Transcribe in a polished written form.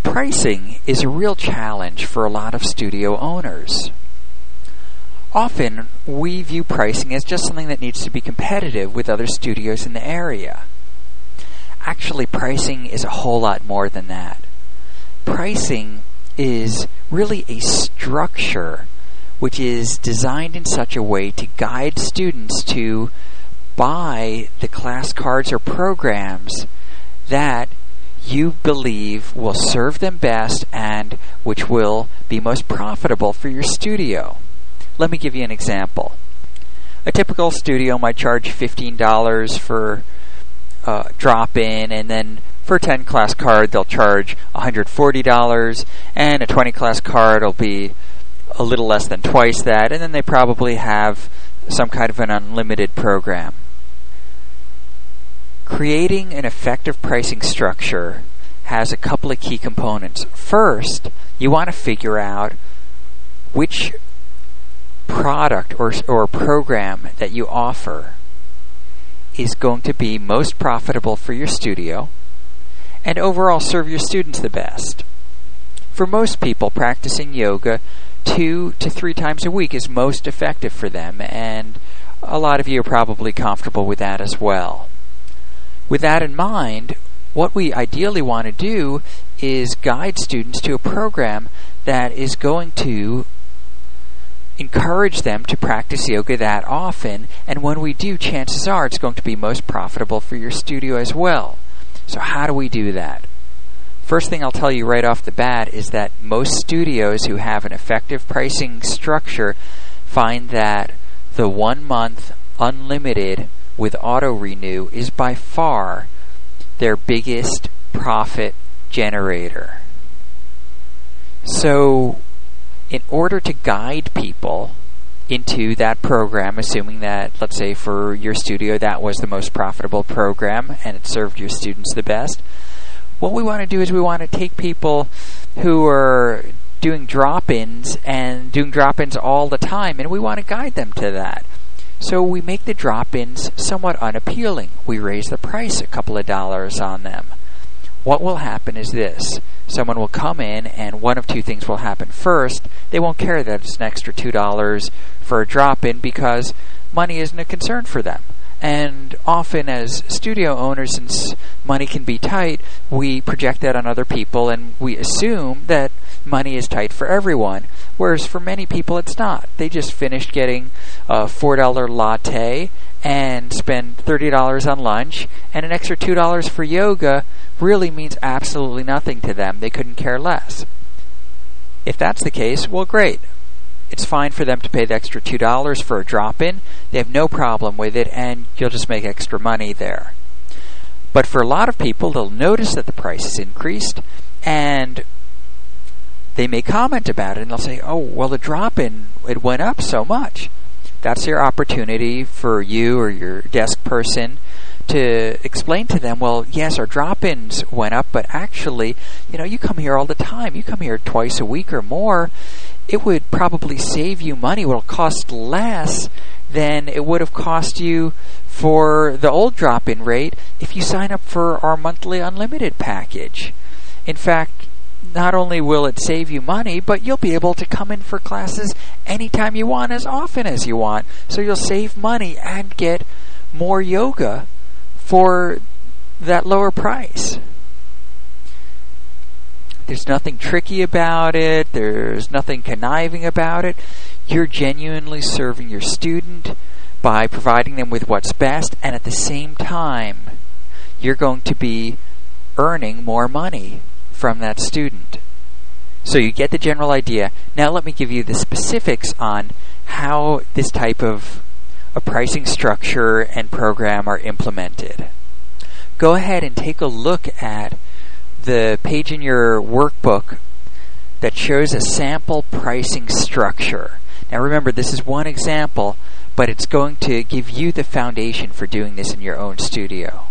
Pricing is a real challenge for a lot of studio owners. Often, we view pricing as just something that needs to be competitive with other studios in the area. Actually, pricing is a whole lot more than that. Pricing is really a structure which is designed in such a way to guide students to buy the class cards or programs that you believe will serve them best and which will be most profitable for your studio. Let me give you an example. A typical studio might charge $15 for drop-in, and then for a 10 class card they'll charge $140, and a 20 class card will be a little less than twice that, and then they probably have some kind of an unlimited program. Creating an effective pricing structure has a couple of key components. First, you want to figure out which product or program that you offer is going to be most profitable for your studio and overall serve your students the best. For most people, practicing yoga 2 to 3 times a week is most effective for them, and a lot of you are probably comfortable with that as well. With that in mind, what we ideally want to do is guide students to a program that is going to encourage them to practice yoga that often, and when we do, chances are it's going to be most profitable for your studio as well. So how do we do that? First thing I'll tell you right off the bat is that most studios who have an effective pricing structure find that the 1 month unlimited with auto renew is by far their biggest profit generator. So in order to guide people into that program, assuming that, let's say for your studio, that was the most profitable program and it served your students the best, what we want to do is we want to take people who are doing drop-ins and doing drop-ins all the time, and we want to guide them to that. So we make the drop-ins somewhat unappealing. We raise the price a couple of dollars on them. What will happen is this. Someone will come in and one of two things will happen. First, they won't care that it's an extra $2 for a drop-in because money isn't a concern for them. And often as studio owners, since money can be tight, we project that on other people and we assume that money is tight for everyone, whereas for many people it's not. They just finished getting a $4 latte and spend $30 on lunch, and an extra $2 for yoga really means absolutely nothing to them. They couldn't care less. If that's the case, well, great. It's fine for them to pay the extra $2 for a drop-in. They have no problem with it, and you'll just make extra money there. But for a lot of people, they'll notice that the price is increased, and they may comment about it, and they'll say, oh, well, the drop-in, it went up so much. That's your opportunity for you or your desk person to explain to them, well, yes, our drop-ins went up, but actually, you come here all the time. You come here twice a week or more. It would probably save you money. It will cost less than it would have cost you for the old drop-in rate if you sign up for our monthly unlimited package. In fact, not only will it save you money, but you'll be able to come in for classes anytime you want, as often as you want. So you'll save money and get more yoga for that lower price. There's nothing tricky about it. There's nothing conniving about it. You're genuinely serving your student by providing them with what's best, and at the same time, you're going to be earning more money from that student. So you get the general idea. Now let me give you the specifics on how this type of a pricing structure and program are implemented. Go ahead and take a look at the page in your workbook that shows a sample pricing structure. Now remember, this is one example, but it's going to give you the foundation for doing this in your own studio.